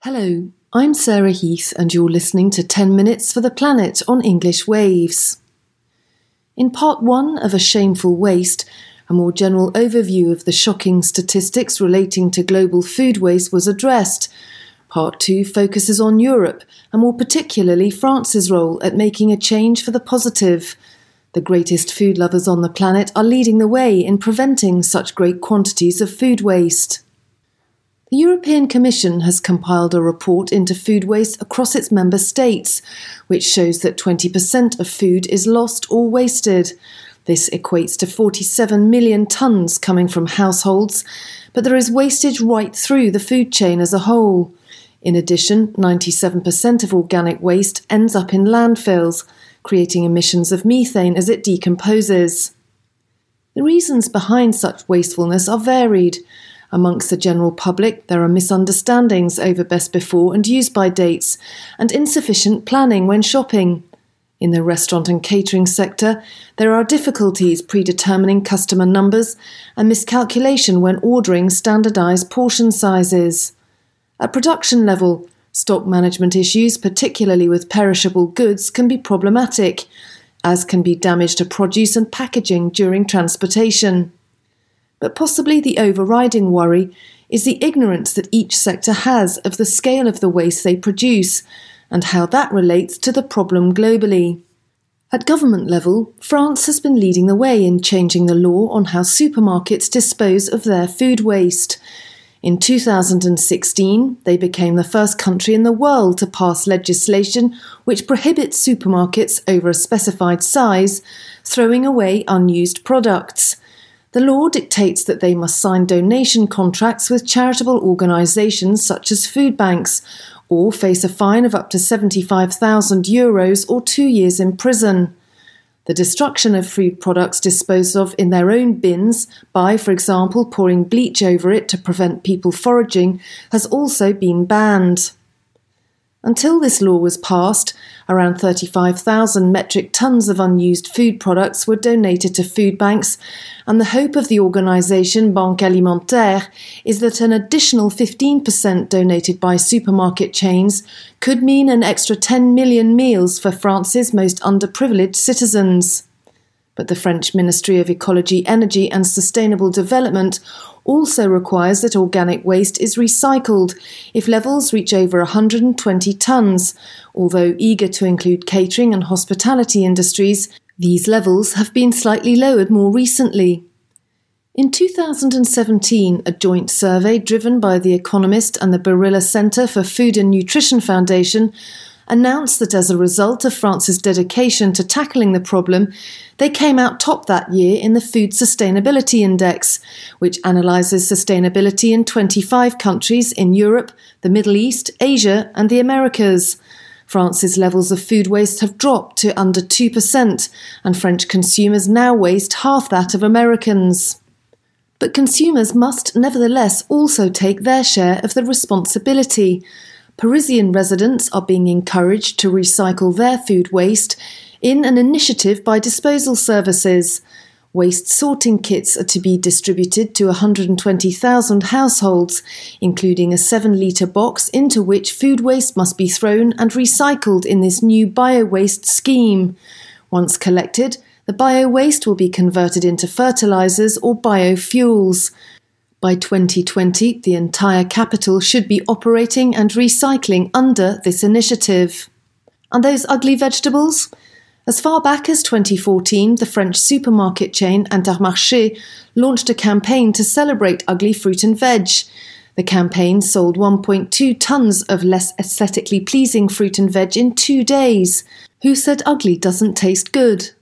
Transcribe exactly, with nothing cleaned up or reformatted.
Hello, I'm Sarah Heath and you're listening to ten minutes for the Planet on English Waves. In part one of A Shameful Waste, a more general overview of the shocking statistics relating to global food waste was addressed. Part two focuses on Europe, and more particularly France's role at making a change for the positive. The greatest food lovers on the planet are leading the way in preventing such great quantities of food waste. The European Commission has compiled a report into food waste across its member states, which shows that twenty percent of food is lost or wasted. This equates to forty-seven million tonnes coming from households, but there is wastage right through the food chain as a whole. In addition, ninety-seven percent of organic waste ends up in landfills, creating emissions of methane as it decomposes. The reasons behind such wastefulness are varied. Amongst the general public, there are misunderstandings over best before and use-by dates, and insufficient planning when shopping. In the restaurant and catering sector, there are difficulties predetermining customer numbers and miscalculation when ordering standardised portion sizes. At production level, stock management issues, particularly with perishable goods, can be problematic, as can be damage to produce and packaging during transportation. But possibly the overriding worry is the ignorance that each sector has of the scale of the waste they produce and how that relates to the problem globally. At government level, France has been leading the way in changing the law on how supermarkets dispose of their food waste. In two thousand sixteen, they became the first country in the world to pass legislation which prohibits supermarkets over a specified size throwing away unused products. The law dictates that they must sign donation contracts with charitable organisations such as food banks, or face a fine of up to seventy-five thousand euros or two years in prison. The destruction of food products disposed of in their own bins by, for example, pouring bleach over it to prevent people foraging, has also been banned. Until this law was passed, around thirty-five thousand metric tonnes of unused food products were donated to food banks, and the hope of the organisation Banque Alimentaire is that an additional fifteen percent donated by supermarket chains could mean an extra ten million meals for France's most underprivileged citizens. But the French Ministry of Ecology, Energy and Sustainable Development also requires that organic waste is recycled if levels reach over one hundred twenty tonnes. Although eager to include catering and hospitality industries, these levels have been slightly lowered more recently. In two thousand seventeen, a joint survey driven by The Economist and the Barilla Centre for Food and Nutrition Foundation announced that as a result of France's dedication to tackling the problem, they came out top that year in the Food Sustainability Index, which analyses sustainability in twenty-five countries in Europe, the Middle East, Asia and the Americas. France's levels of food waste have dropped to under two percent, and French consumers now waste half that of Americans. But consumers must nevertheless also take their share of the responsibility. Parisian residents are being encouraged to recycle their food waste in an initiative by disposal services. Waste sorting kits are to be distributed to one hundred twenty thousand households, including a seven litre box into which food waste must be thrown and recycled in this new bio-waste scheme. Once collected, the bio-waste will be converted into fertilisers or biofuels. By twenty twenty, the entire capital should be operating and recycling under this initiative. And those ugly vegetables? As far back as twenty fourteen, the French supermarket chain Intermarché launched a campaign to celebrate ugly fruit and veg. The campaign sold one point two tonnes of less aesthetically pleasing fruit and veg in two days. Who said ugly doesn't taste good?